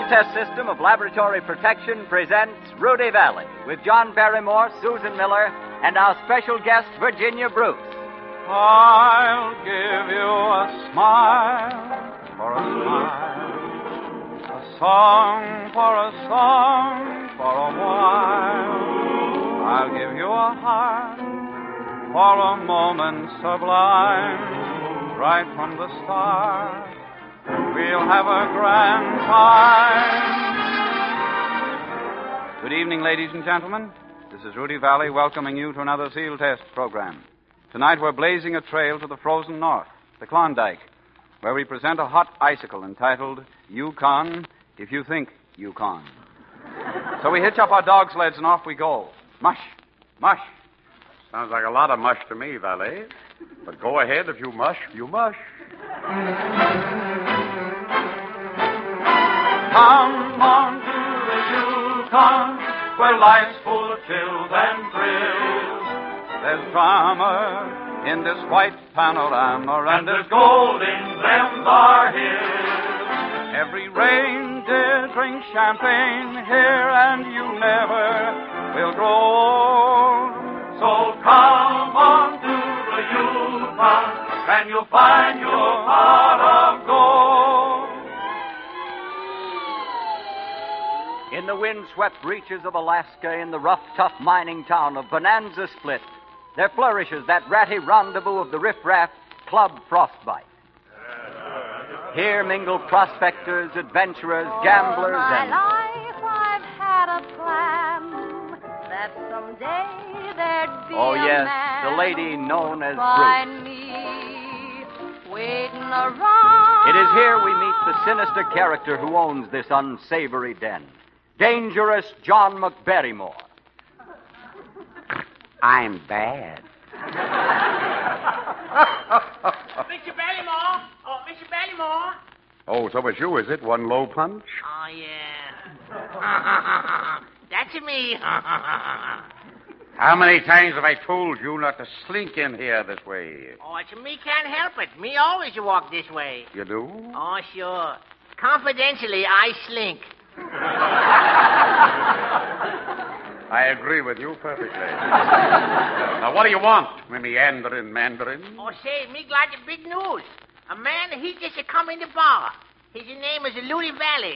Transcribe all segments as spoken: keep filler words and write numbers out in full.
Test System of Laboratory Protection presents Rudy Valley with John Barrymore, Susan Miller, and our special guest, Virginia Bruce. I'll give you a smile for a smile, a song for a song for a while. I'll give you a heart for a moment sublime, right from the start. We'll have a grand time. Good evening, ladies and gentlemen. This is Rudy Valley welcoming you to another Seal Test program. Tonight we're blazing a trail to the frozen north, the Klondike, where we present a hot icicle entitled Yukon, If You Think Yukon. So we hitch up our dog sleds and off we go. Mush, mush. Sounds like a lot of mush to me, Valet. But go ahead, if you mush, you mush. Come on to the Yukon, where life's full of chills and thrills. There's drama in this white panorama, and there's gold in them thar hills. Every reindeer drinks champagne here, and you never will grow old. So come on to the Yukon, and you'll find your heart of gold. In the wind-swept reaches of Alaska, in the rough, tough mining town of Bonanza Split, there flourishes that ratty rendezvous of the riffraff, Club Frostbite. Here mingle prospectors, adventurers, gamblers, All my and... life I've had a plan that someday there'd be Oh, a yes, man the lady known as find Bruce. me waiting around. It is here we meet the sinister character who owns this unsavory den. Dangerous John McBarrymore. I'm bad. Mister Barrymore! Oh, Mister Barrymore! Oh, so it's you, is it? One low punch? Oh, yeah. That's me. How many times have I told you not to slink in here this way? Oh, it's me can't help it. Me always walk this way. You do? Oh, sure. Confidentially, I slink. I agree with you perfectly. Now, what do you want, me meandering mandarin? Oh, say, me glad the big news. A man, he just a come in the bar. His name is Rudy Valley.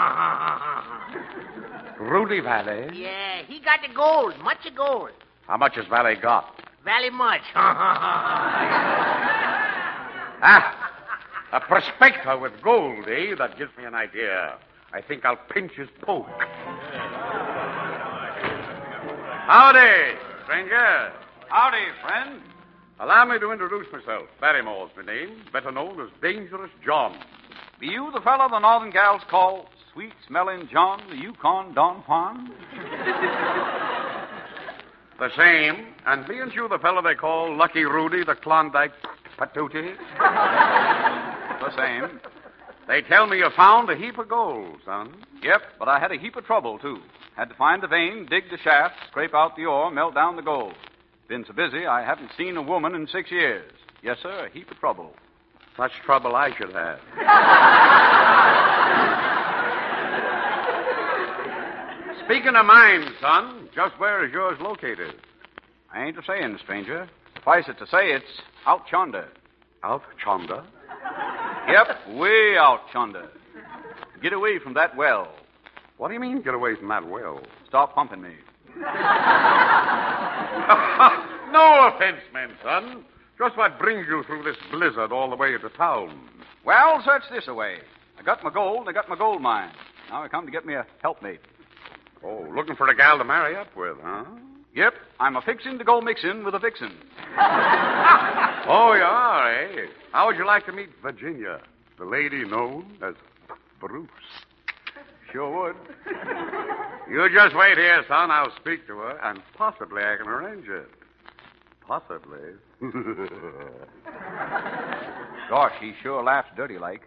Rudy Valley? Yeah, he got the gold, much of gold. How much has Valley got? Valley much. Ah, a prospector with gold, eh? That gives me an idea. I think I'll pinch his poke. Howdy, stranger. Howdy, friend. Allow me to introduce myself. Barrymore's my name, better known as Dangerous John. Be you the fellow the northern gals call sweet-smelling John, the Yukon Don Juan? The same. And being you the fellow they call Lucky Rudy, the Klondike Patootie? The same. They tell me you found a heap of gold, son. Yep, but I had a heap of trouble, too. Had to find the vein, dig the shaft, scrape out the ore, melt down the gold. Been so busy, I haven't seen a woman in six years. Yes, sir, a heap of trouble. Much trouble I should have. Speaking of mine, son, just where is yours located? I ain't a saying, stranger. Suffice it to say, it's out yonder. Out Chonda? Yep, way out yonder. Get away from that well. What do you mean, get away from that well? Stop pumping me. No offense, man, son. Just what brings you through this blizzard all the way to town? Well, search this away. I got my gold, and I got my gold mine. Now I come to get me a helpmate. Oh, looking for a gal to marry up with, huh? Yep, I'm a fixin' to go mixin' with a vixen. Oh, you are, eh? How would you like to meet Virginia, the lady known as Bruce? Sure would. You just wait here, son. I'll speak to her, and possibly I can arrange it. Possibly. Gosh, he sure laughs dirty like.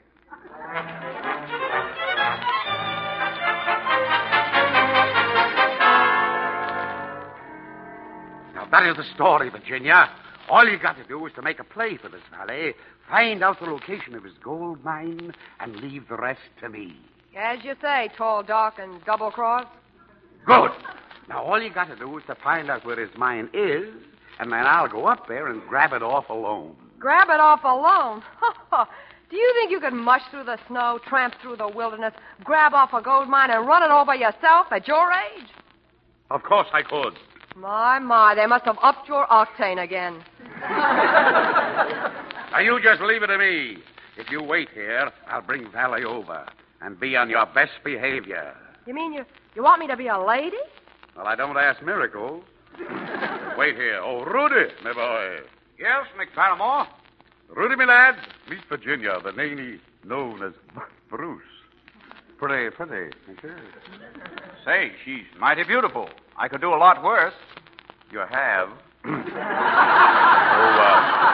Now, that is the story, Virginia. All you got to do is to make a play for this valet, find out the location of his gold mine, and leave the rest to me. As you say, tall, dark, and double-crossed. Good. Now, all you got to do is to find out where his mine is, and then I'll go up there and grab it off alone. Grab it off alone? Do you think you could mush through the snow, tramp through the wilderness, grab off a gold mine, and run it over yourself at your age? Of course I could. My, my, they must have upped your octane again. Now, you just leave it to me. If you wait here, I'll bring Valley over and be on your best behavior. You mean you, you want me to be a lady? Well, I don't ask miracles. Wait here. Oh, Rudy, my boy. Yes, Mick Paramore? Rudy, my lad, meet Virginia, the nanny known as Bruce. Pretty, pretty. Say, she's mighty beautiful. I could do a lot worse. You have. oh,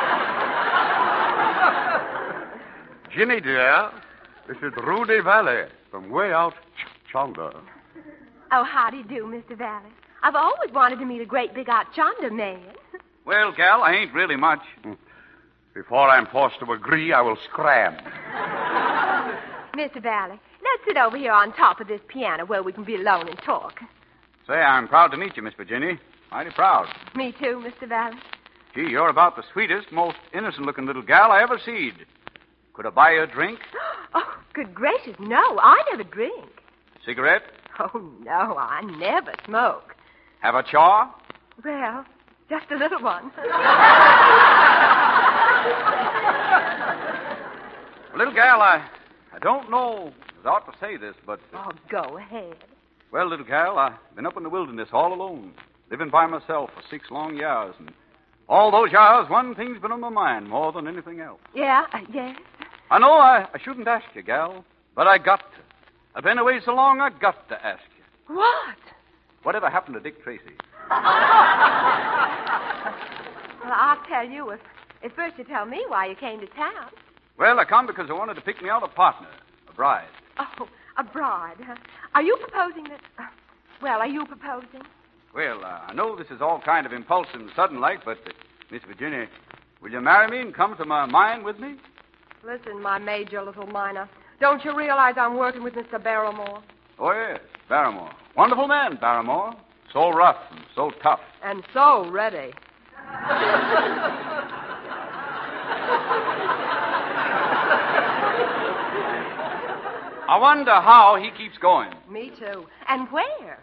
uh... Ginny, dear, this is Rudy Valley from way out Ch- Chonda. Oh, how do you do, Mister Valley? I've always wanted to meet a great big out Chonda man. Well, gal, I ain't really much. Before I'm forced to agree, I will scram. Mister Valley, let's sit over here on top of this piano where we can be alone and talk. Say, I'm proud to meet you, Miss Virginia. Mighty proud. Me too, Mister Valley. Gee, you're about the sweetest, most innocent-looking little gal I ever seed. Could I buy you a drink? Oh, good gracious, no, I never drink. Cigarette? Oh, no, I never smoke. Have a chaw? Well, just a little one. Little gal, I, I don't know as I ought to say this, but... Oh, go ahead. Well, little gal, I've been up in the wilderness all alone, living by myself for six long years, and all those years, one thing's been on my mind more than anything else. Yeah, uh, yes. I know I, I shouldn't ask you, gal, but I got to. I've been away so long, I got to ask you. What? Whatever happened to Dick Tracy? Well, I'll tell you if, if first you tell me why you came to town. Well, I come because I wanted to pick me out a partner, a bride. Oh, a bride, huh? Are you proposing that... Uh, well, are you proposing? Well, uh, I know this is all kind of impulsive and sudden like, but, uh, Miss Virginia, will you marry me and come to my mine with me? Listen, my major little miner. Don't you realize I'm working with Mister Barrymore? Oh, yes, Barrymore. Wonderful man, Barrymore. So rough and so tough. And so ready. I wonder how he keeps going. Me too. And where?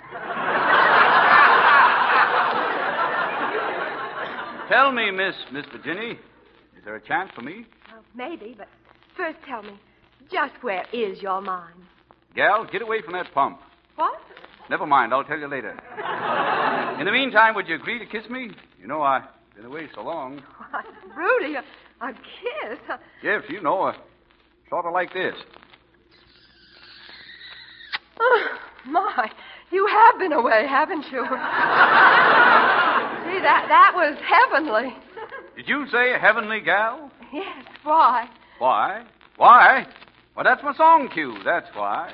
Tell me, Miss Miss Virginia, is there a chance for me? Well, maybe, but first tell me, just where is your mine? Gal, get away from that pump. What? Never mind, I'll tell you later. In the meantime, would you agree to kiss me? You know, I've been away so long. Why, Rudy, a, a kiss? Yes, you know, uh, sort of like this. Oh, my, you have been away, haven't you? See, that, that was heavenly. Did you say heavenly gal? Yes, why? Why? Why? Well, that's my song cue, that's why.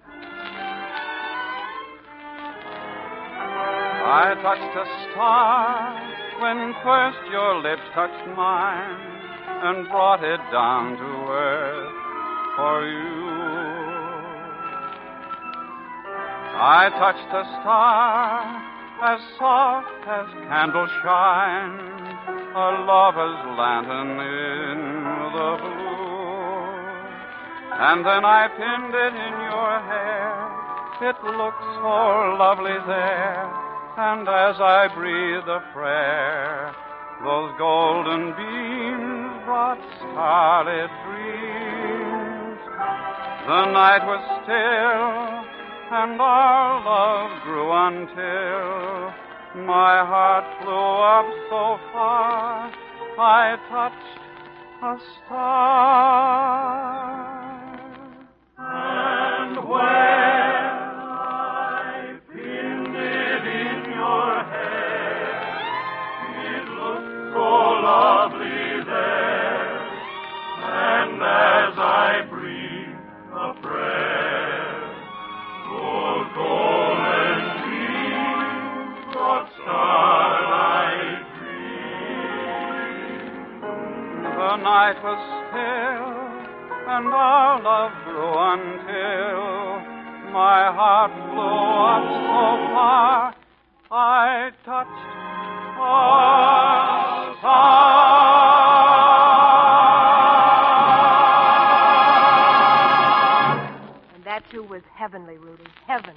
I touched a star when first your lips touched mine and brought it down to earth for you. I touched a star as soft as candle shine, a lover's lantern in the blue. And then I pinned it in your hair. It looked so lovely there. And as I breathed a prayer, those golden beams brought starlit dreams. The night was still, and our love grew until my heart flew up so far, I touched a star. And when I pinned it in your hair, it looked so lovely there. And as I breathed a prayer, those golden beams brought starlight dreams. The night was still, and our love grew until my heart flew up so far I touched a star. And that, too, was heavenly, Rudy. Heavenly.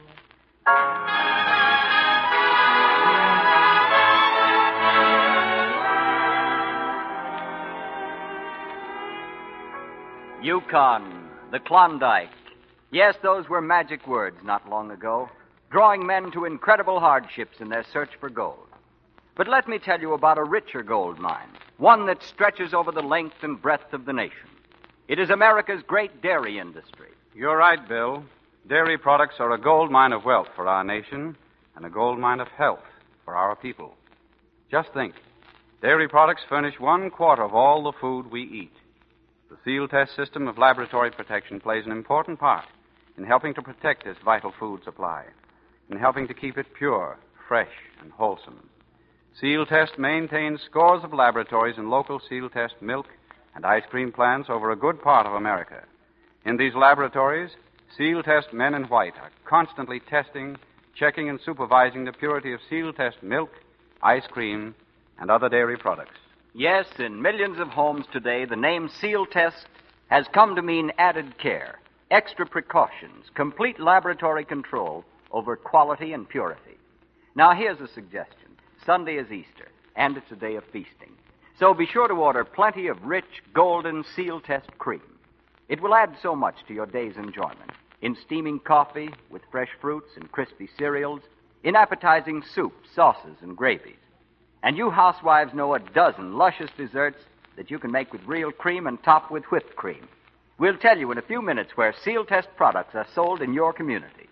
Yukon, the Klondike. Yes, those were magic words not long ago, drawing men to incredible hardships in their search for gold. But let me tell you about a richer gold mine, one that stretches over the length and breadth of the nation. It is America's great dairy industry. You're right, Bill. Dairy products are a gold mine of wealth for our nation and a gold mine of health for our people. Just think, dairy products furnish one quarter of all the food we eat. The seal test system of laboratory protection plays an important part in helping to protect this vital food supply, in helping to keep it pure, fresh, and wholesome. Seal Test maintains scores of laboratories and local Seal Test milk and ice cream plants over a good part of America. In these laboratories, Seal Test men in white are constantly testing, checking, and supervising the purity of Seal Test milk, ice cream, and other dairy products. Yes, in millions of homes today, the name Seal Test has come to mean added care, extra precautions, complete laboratory control over quality and purity. Now, here's a suggestion. Sunday is Easter, and it's a day of feasting. So be sure to order plenty of rich, golden Seal Test cream. It will add so much to your day's enjoyment. In steaming coffee, with fresh fruits and crispy cereals, in appetizing soups, sauces, and gravies. And you housewives know a dozen luscious desserts that you can make with real cream and top with whipped cream. We'll tell you in a few minutes where Seal Test products are sold in your community.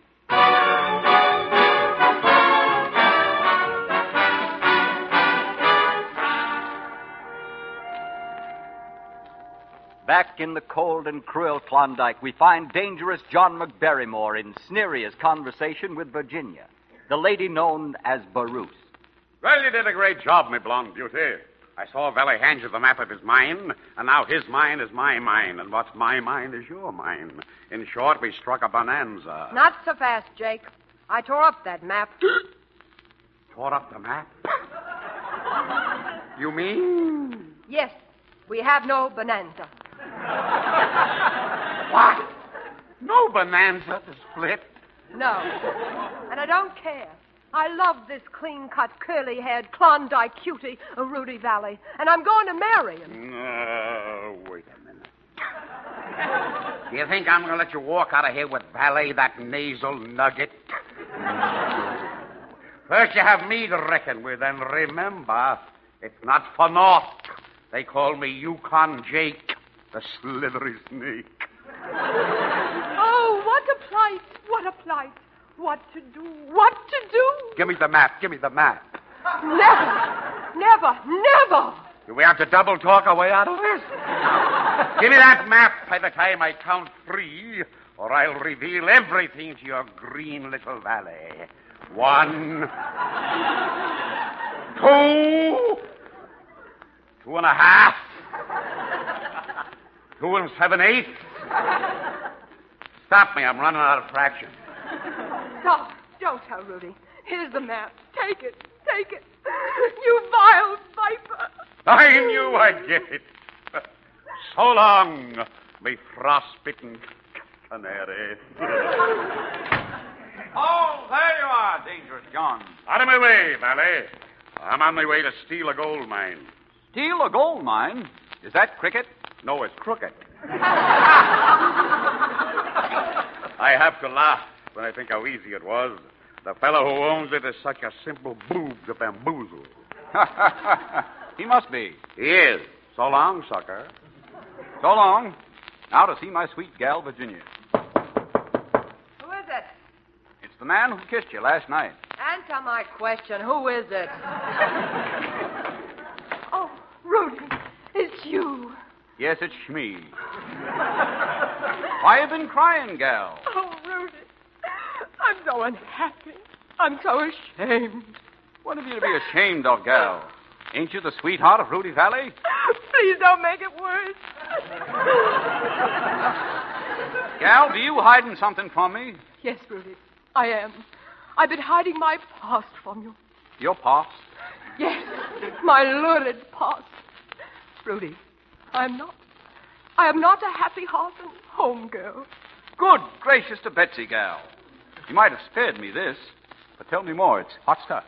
Back in the cold and cruel Klondike, we find dangerous John McBarrymore in snerious conversation with Virginia, the lady known as Baroose. Well, you did a great job, me blonde beauty. I saw Valley hand you the map of his mine, and now his mine is my mine, and what's my mine is your mine. In short, we struck a bonanza. Not so fast, Jake. I tore up that map. Tore up the map? You mean? Yes, we have no bonanza. What? No bonanza to split? No. And I don't care. I love this clean-cut, curly-haired Klondike cutie, Rudy Valley, and I'm going to marry him. No, wait a minute. Do you think I'm going to let you walk out of here with Valley, that nasal nugget? First you have me to reckon with, and remember, it's not for naught. They call me Yukon Jake, the slithery snake. Oh, what a plight, what a plight. What to do, what to do? Give me the map, give me the map. Never, never, never. Do we have to double talk our way out of this? Give me that map by the time I count three, or I'll reveal everything to your green little valley. One, two, two and a half, two and seven eighths. Stop me, I'm running out of fraction. Stop. Don't tell Rudy. Here's the map. Take it. Take it. You vile viper. I knew I'd get it. So long, me frost-bitten canary. Oh, there you are, Dangerous John. Out of my way, Valley. I'm on my way to steal a gold mine. Steal a gold mine? Is that cricket? No, it's crooked. I have to laugh when I think how easy it was. The fellow who owns it is such a simple boob to bamboozle. He must be. He is. So long, sucker. So long. Now to see my sweet gal, Virginia. Who is it? It's the man who kissed you last night. Answer my question. Who is it? Oh, Rudy, it's you. Yes, it's me. Why you been crying, gal? Oh, Rudy, I'm so unhappy. I'm so ashamed. What have you to be ashamed of, gal? Ain't you the sweetheart of Rudy Valley? Please don't make it worse. Gal, do you hiding something from me? Yes, Rudy, I am. I've been hiding my past from you. Your past? Yes, my lurid past. Rudy, I am not. I am not a happy heart and home girl. Good gracious to Betsy, gal. You might have spared me this, but tell me more. It's hot stuff.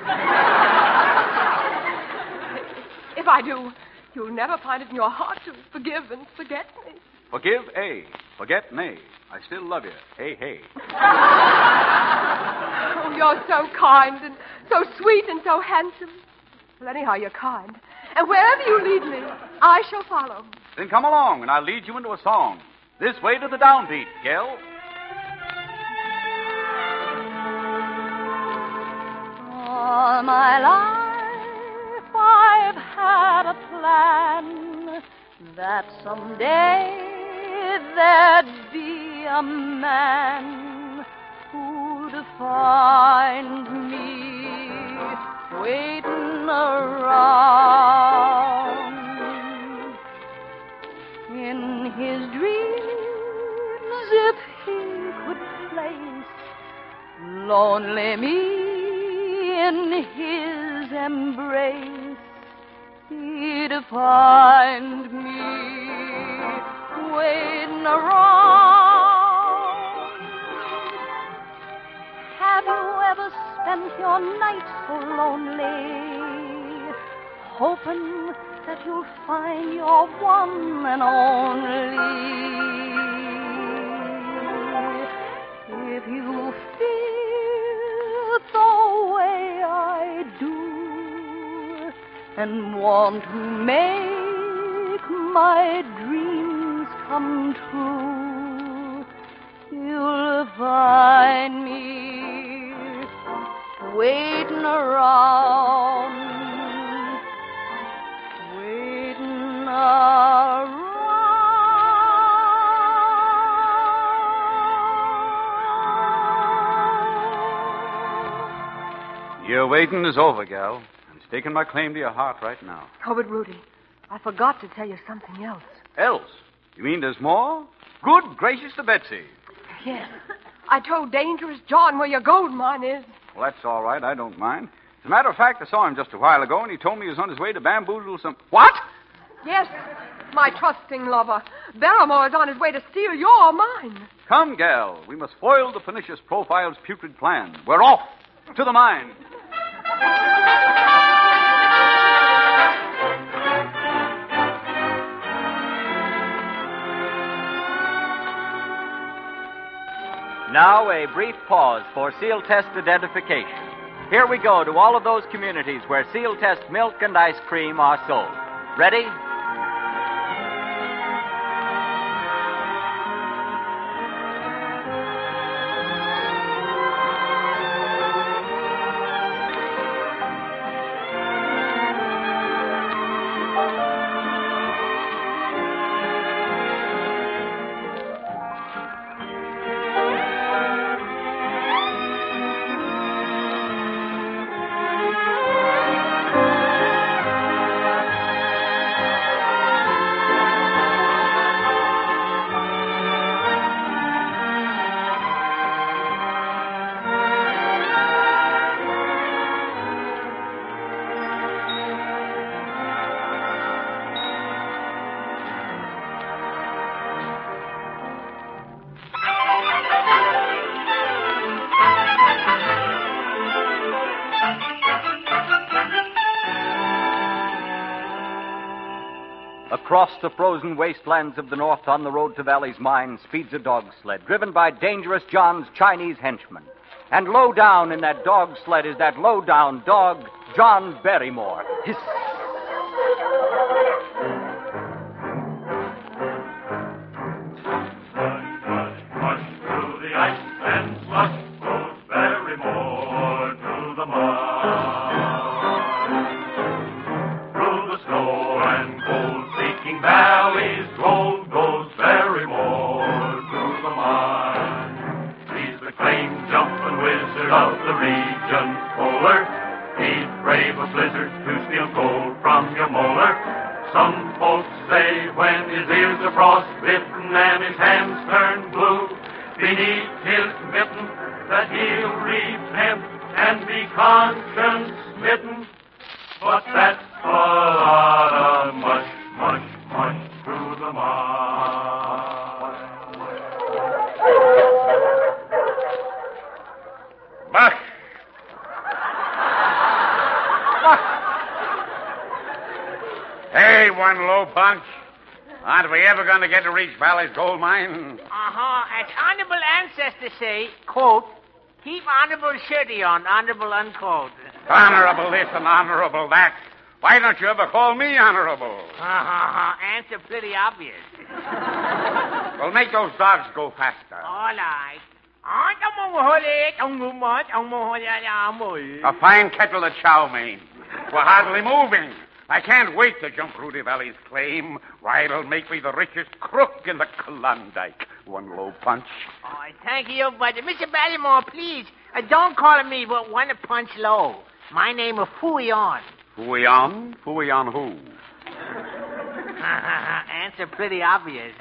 If I do, you'll never find it in your heart to forgive and forget me. Forgive, A. Forget, nay. I still love you. Hey, hey. Oh, you're so kind and so sweet and so handsome. Well, anyhow, you're kind. And wherever you lead me, I shall follow. Then come along, and I'll lead you into a song. This way to the downbeat, gal. All my life I've had a plan that someday there'd be a man who'd find me waiting around. In his dreams, if he could place lonely me in his embrace, he'd find me waiting around. Have you ever spent your night so lonely, hoping that you'll find your one and only? If you feel the way I do and want to make my dreams come true, you'll find me waiting around, waiting around. Your waiting is over, gal. I'm staking my claim to your heart right now. Oh, but Rudy, I forgot to tell you something else. Else? You mean there's more? Good gracious to Betsy. Yes. I told Dangerous John where your gold mine is. Well, that's all right. I don't mind. As a matter of fact, I saw him just a while ago, and he told me he was on his way to bamboozle some... What? Yes, my trusting lover. Barrymore is on his way to steal your mine. Come, gal. We must foil the pernicious profile's putrid plan. We're off to the mine. Now, a brief pause for seal test identification. Here we go to all of those communities where seal test milk and ice cream are sold. Ready? Across the frozen wastelands of the north on the road to Valley's mine speeds a dog sled, driven by Dangerous John's Chinese henchmen. And low down in that dog sled is that low-down dog, John Barrymore. Hiss. So day when his ears are frostbitten and his hands turn blue. Beneath his mitten that he'll repent and be conscience smitten. But that's a lot of mush, mush, mush through the mud. Mush! Hey, one low punch. Aren't we ever going to get to reach Valley's gold mine? Uh-huh. As honorable ancestors say, quote, keep honorable shirty on, honorable unquote. Honorable this and honorable that. Why don't you ever call me honorable? Uh-huh. Answer pretty obvious. Well, make those dogs go faster. All right. A fine kettle of chow mein. We're hardly moving. I can't wait to jump Rudy Valley's claim. Why, it'll make me the richest crook in the Klondike. One low punch. Oh, thank you, but Mister Barrymore, please, uh, don't call me but one a punch low. My name is Fooey on. Fooey on? Fooey on who? Answer pretty obvious.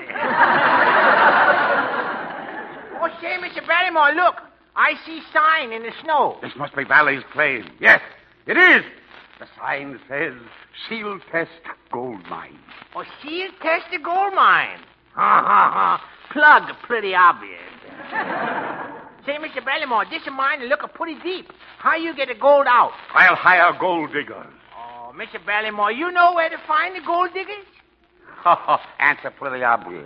Oh, say, Mister Barrymore, look. I see sign in the snow. This must be Valley's claim. Yes, it is. The sign says, seal test gold mine. Oh, seal test the gold mine. Ha, ha, ha. Plug pretty obvious. Say, Mister Barrymore, this of mine is looking pretty deep. How you get the gold out? I'll hire gold diggers. Oh, Mister Barrymore, you know where to find the gold diggers? Answer pretty obvious.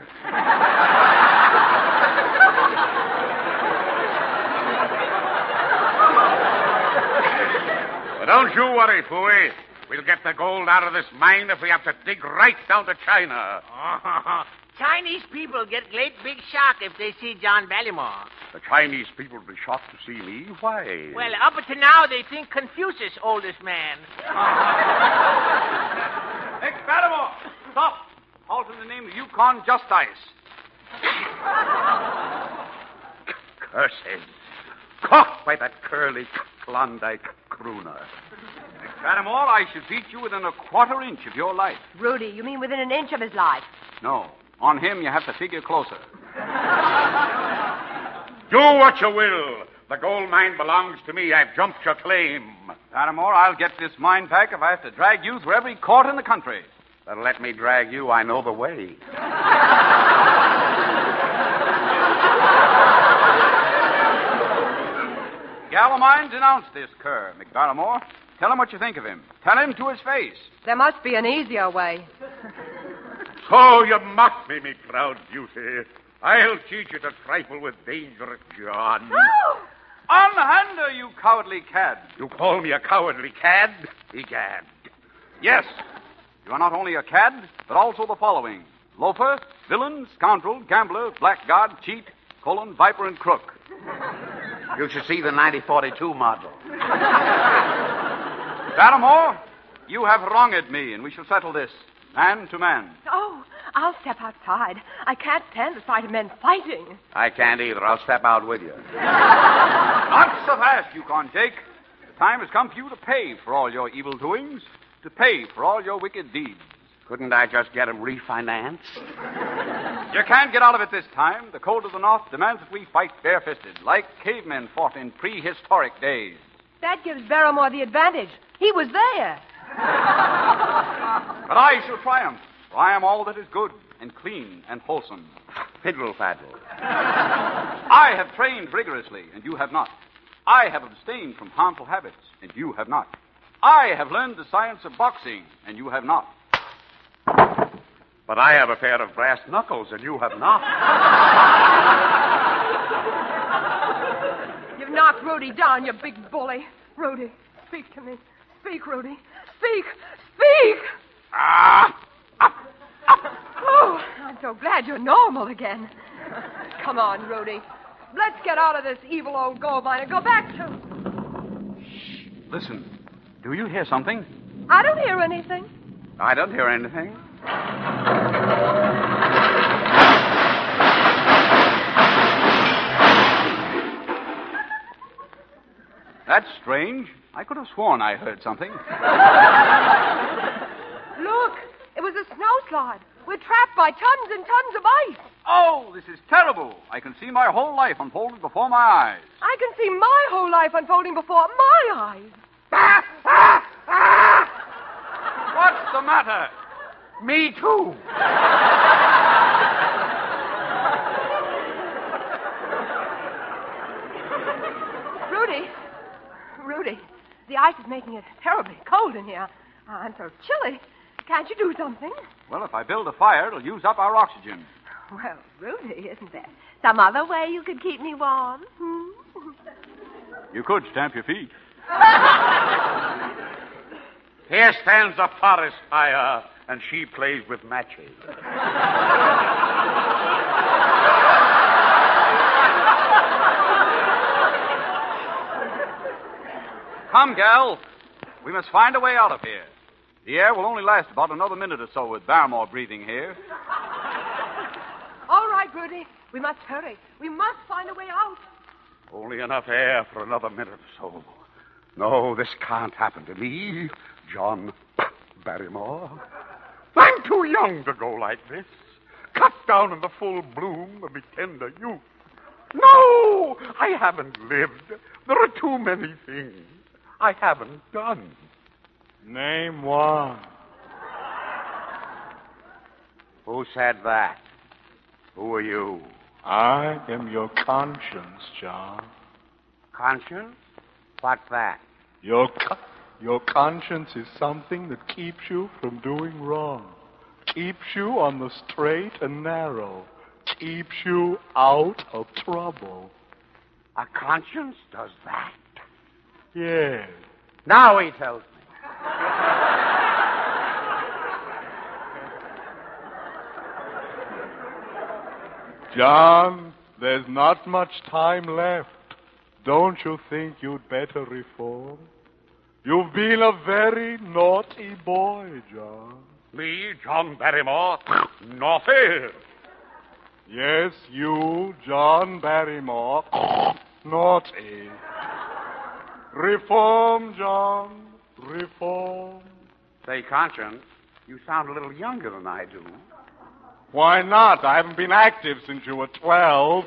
But don't you worry, Fooey. We'll get the gold out of this mine if we have to dig right down to China. Oh, Chinese people get great big shock if they see John Barrymore. The Chinese people will be shocked to see me? Why? Well, up to now, they think Confucius, oldest man. Hey, Barrymore, stop. Halt in the name of Yukon Justice. Curses. Caught by that curly Klondike crooner. Barrymore, I should beat you within a quarter inch of your life. Rudy, you mean within an inch of his life? No. On him, you have to figure closer. Do what you will. The gold mine belongs to me. I've jumped your claim. Barrymore, I'll get this mine back if I have to drag you through every court in the country. Then let me drag you. I know the way. Gallimine denounced this cur, McBarrymore. Tell him what you think of him. Tell him to his face. There must be an easier way. So you mock me, me proud beauty. I'll teach you to trifle with dangerous John. Oh! Unhander, you cowardly cad. You call me a cowardly cad? Egad. Yes. You are not only a cad, but also the following. Loafer, villain, scoundrel, gambler, blackguard, cheat, colon, viper, and crook. You should see the ninety forty-two model. Barrymore, you have wronged me, and we shall settle this, man to man. Oh, I'll step outside. I can't stand the sight of men fighting. I can't either. I'll step out with you. Not so fast, Yukon Jake. The time has come for you to pay for all your evil doings, to pay for all your wicked deeds. Couldn't I just get him refinanced? You can't get out of it this time. The code of the North demands that we fight barefisted, like cavemen fought in prehistoric days. That gives Barrymore the advantage. He was there. But I shall triumph, for I am all that is good and clean and wholesome. Fiddle faddle. I have trained rigorously, and you have not. I have abstained from harmful habits, and you have not. I have learned the science of boxing, and you have not. But I have a pair of brass knuckles, and you have not. You've knocked Rudy down, you big bully. Rudy, speak to me. Speak, Rudy. Speak. Speak! Ah! Up! Up! Oh, I'm so glad you're normal again. Come on, Rudy. Let's get out of this evil old gold mine and go back to... Shh. Listen. Do you hear something? I don't hear anything. I don't hear anything. That's strange. I could have sworn I heard something. Look, it was a snowslide. We're trapped by tons and tons of ice. Oh, this is terrible. I can see my whole life unfolded before my eyes. I can see my whole life unfolding before my eyes. What's the matter? Me too. Rudy, Rudy, the ice is making it terribly cold in here. I'm so chilly. Can't you do something? Well, if I build a fire, it'll use up our oxygen. Well, Rudy, isn't there some other way you could keep me warm? Hmm? You could stamp your feet. Here stands a forest fire, and she plays with matches. Come, gal. We must find a way out of here. The air will only last about another minute or so with Barrymore breathing here. All right, Rudy. We must hurry. We must find a way out. Only enough air for another minute or so. No, this can't happen to me, John Barrymore. I'm too young to go like this. Cut down in the full bloom of my tender youth. No, I haven't lived. There are too many things I haven't done. Name one. Who said that? Who are you? I am your conscience, John. Conscience? What's that? Your co- your conscience is something that keeps you from doing wrong, keeps you on the straight and narrow, keeps you out of trouble. A conscience does that? Yes. Now he tells me. John, there's not much time left. Don't you think you'd better reform? You've been a very naughty boy, John. Me, John Barrymore? Naughty? Yes, you, John Barrymore. Naughty. Reform, John. Reform. Say, Conscience, you sound a little younger than I do. Why not? I haven't been active since you were twelve.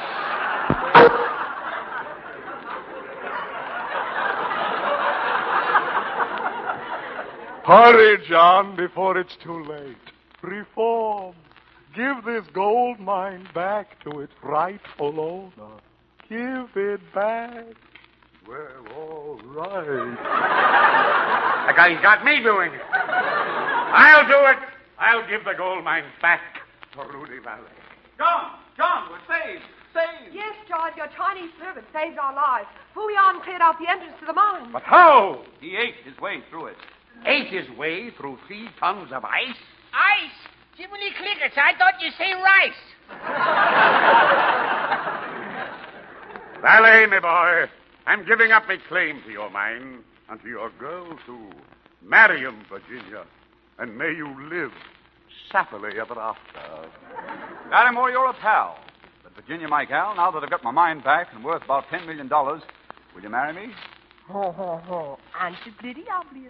Hurry, John, before it's too late. Reform. Give this gold mine back to its rightful owner. Give it back. Well, all right. That guy's got me doing it. I'll do it. I'll give the gold mine back to Rudy Valley. John, John, we're saved. Saved. Yes, John, your Chinese servant saved our lives. Fooyan cleared out the entrance to the mine. But how? He ate his way through it. Ate his way through three tons of ice? Ice? Jiminy Clickers, I thought you say rice. Valley, my boy, I'm giving up my claim to your mine and to your girl, too. Marry him, Virginia, and may you live happily ever after. Barrymore, you're a pal. But Virginia, my gal, now that I've got my mine back and worth about ten million dollars, will you marry me? Ho, ho, ho. Aren't you pretty obvious?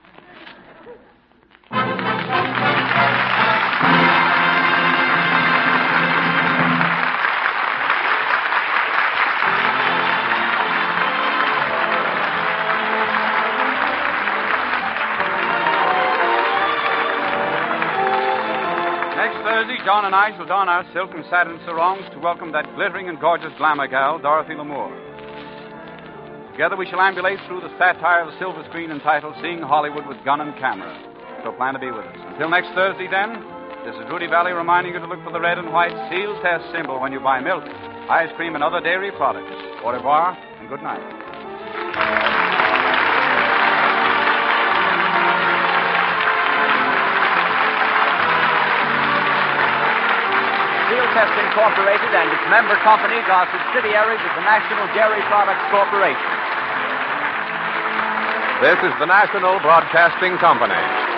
Thursday, John and I shall don our silk and satin sarongs to welcome that glittering and gorgeous glamour gal, Dorothy Lamour. Together we shall ambulate through the satire of the silver screen entitled Seeing Hollywood with Gun and Camera. So plan to be with us. Until next Thursday, then, this is Rudy Valley reminding you to look for the red and white seal test symbol when you buy milk, ice cream, and other dairy products. Au revoir and good night. Test Incorporated and its member companies are subsidiaries of the National Dairy Products Corporation. This is the National Broadcasting Company.